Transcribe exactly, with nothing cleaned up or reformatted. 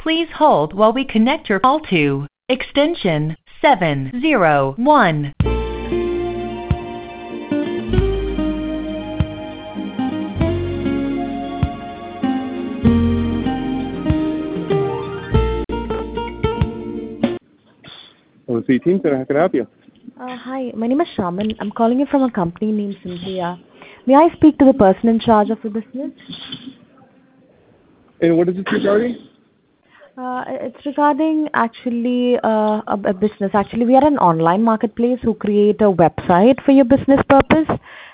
Please hold while we connect your call to extension seven zero one. O C Team Center, how can I help you? Uh, hi, my name is Shaman. I'm calling you from a company named Simplia. May I speak to the person in charge of the business? And what is this regarding? Uh, it's regarding actually uh, a, a business. Actually, we are an online marketplace who create a website for your business purpose.